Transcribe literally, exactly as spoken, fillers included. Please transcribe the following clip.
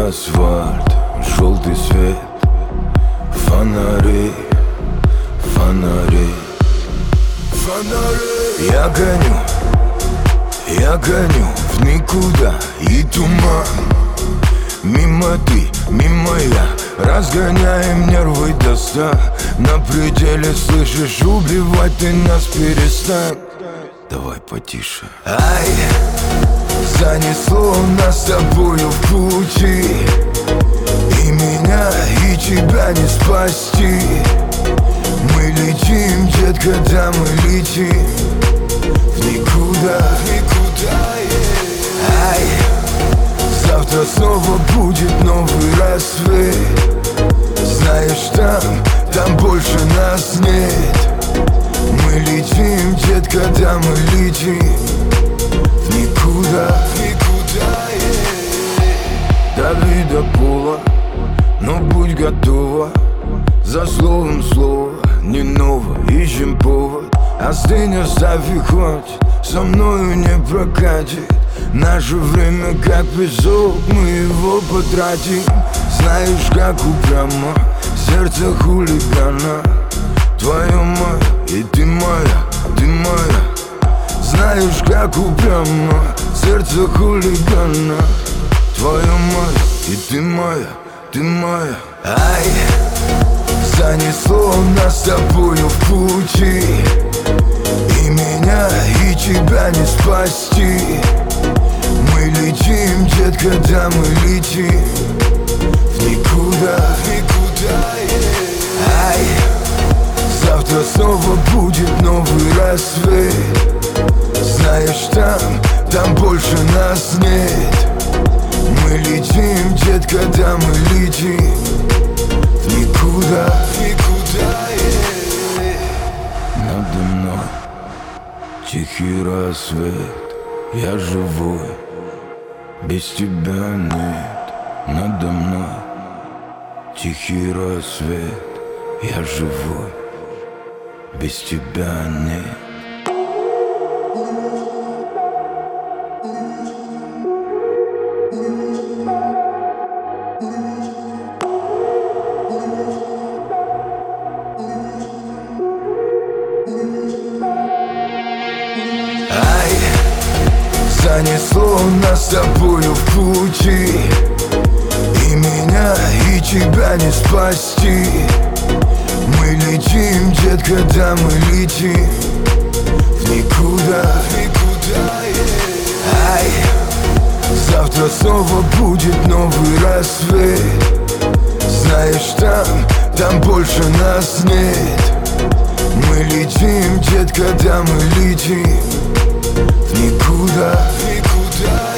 асфальт, желтый свет, фонари, фонари, фонари. Я гоню, я гоню в никуда, и туман. Мимо ты, мимо я, разгоняем нервы до ста. На пределе, слышишь, убивать ты нас перестань. Давай потише. Ай, занесло нас с тобою в пути, и меня, и тебя не спасти. Мы летим, детка, да мы летим в никуда, в никуда, yeah. Ай, завтра снова будет новый рассвет. Знаешь, там, там больше нас нет. Мы летим, детка, да мы летим в никуда, в никуда, yeah. Дави до пола, но будь готова. За словом слово, не ново, ищем повод. Остынь, оставь и хватит, со мною не прокатит. Наше время как песок, мы его потратим. Знаешь, как упрямо сердце хулигана. Твое мое, и ты моя, ты моя. Знаешь, как упрямо сердце хулигана. Твое мое, и ты моя, ты моя. Ай, занесло нас с тобою в пути, и меня, и тебя не спасти. Мы летим, детка, да мы летим в никуда, в никуда, yeah. Ай, завтра снова будет новый рассвет. Знаешь, там, там больше нас нет. Мы летим, детка, да мы летим в никуда, в никуда, yeah. Надо мной тихий рассвет. Я живой, без тебя нет. Надо мной тихий рассвет. Я живой, без тебя нет. Ай, занесло нас с тобою в пути, и меня, и тебя не спасти. Мы летим, детка, да мы летим в никуда, в никуда, yeah. Ай, завтра снова будет новый рассвет. Знаешь, там, там больше нас нет. Мы летим, детка, да мы летим в никуда, в никуда.